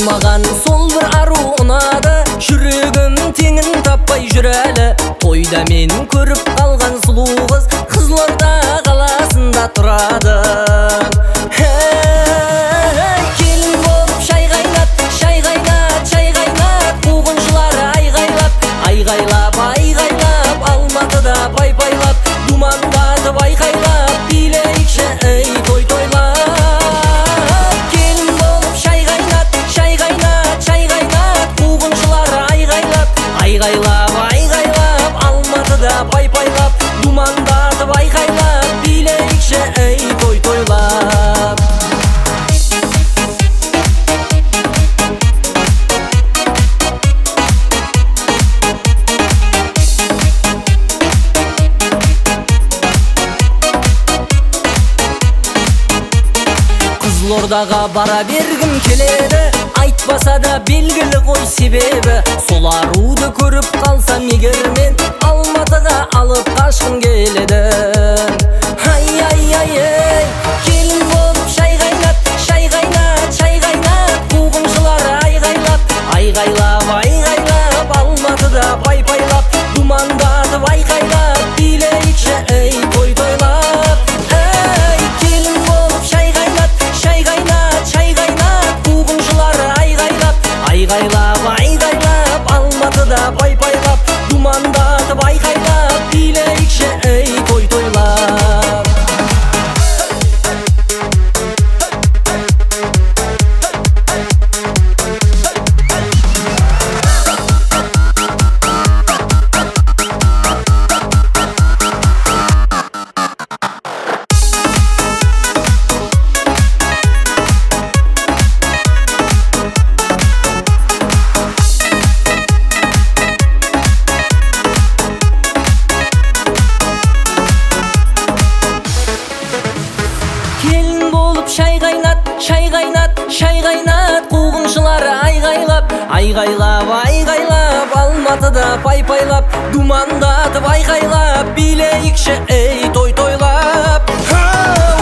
Маған сол бір ару ұнады, жүрегім теңін таппай жүр әлі. Тойда мен көріп қалған сұлу қыз Қызылорда қаласында тұрады. Келін болып шай қайнат, шай қайнат, шай қайнат, қуғыншылар айғайлап, айғайлап, айғайлап, Алматыда пай-пайлап, думандатып айқайлап, билейікші ей той тойлап. Келін болып шай қайнат, шай қайнат, шай қайнат, қуғыншылар айғайлап, айғайлап, айғайлап, Алматыда пай-пайлап, думандатып айқайлап, билейікші ей той тойлап. Қызылордаға бара бергім келеді, айтпаса да белгілі ғой себебі. Сол аруды көріп қалсам егер мен Алматыға алып қашқым келеді. Ай, келін болып шай қайнат, шай қайнат, шай қайнат, қуғыншылар айғайлап, айғайлап, айғайлап, Алматыда пай-пайлап, думандатып айқайлап, билейікші ей той тойлап. Келін болып шай қайнат, шай қайнат, шай қайнат, қуғыншылар айғайлап, айғайлап, айғайлап, Алматыда пай-пайлап, думандатып айқайлап, билейікші ей той тойлап. Келін болып шай қайнат, шай қайнат, шай қайнат, қуғыншылар айғайлап, айғайлап, айғайлап, Алматыда пай-пайлап, думандатып айқайлап, билейікші ей той тойлап.